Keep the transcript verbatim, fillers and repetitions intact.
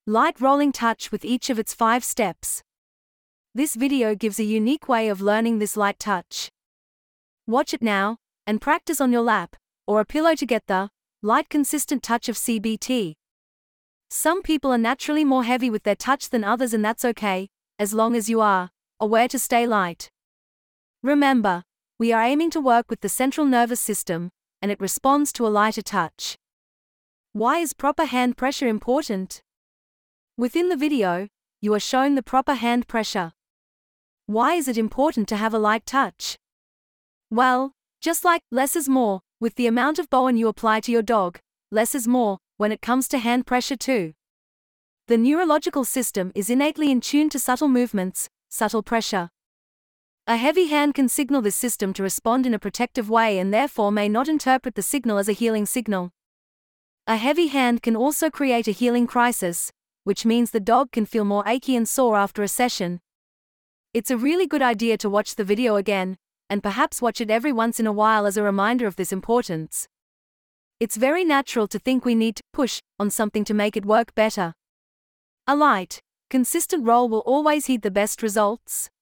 Light rolling touch with each of its five steps. This video gives a unique way of learning this light touch. Watch it now, and practice on your lap, or a pillow to get the light consistent touch of C B T. Some people are naturally more heavy with their touch than others, and that's okay, as long as you are aware to stay light. Remember, we are aiming to work with the central nervous system, and it responds to a lighter touch. Why is proper hand pressure important? Within the video, you are shown the proper hand pressure. Why is it important to have a light touch? Well, just like less is more, with the amount of Bowen you apply to your dog, less is more when it comes to hand pressure too. The neurological system is innately in tune to subtle movements, subtle pressure. A heavy hand can signal this system to respond in a protective way and therefore may not interpret the signal as a healing signal. A heavy hand can also create a healing crisis, which means the dog can feel more achy and sore after a session. It's a really good idea to watch the video again, and perhaps watch it every once in a while as a reminder of this importance. It's very natural to think we need to push on something to make it work better. A light, consistent roll will always yield the best results.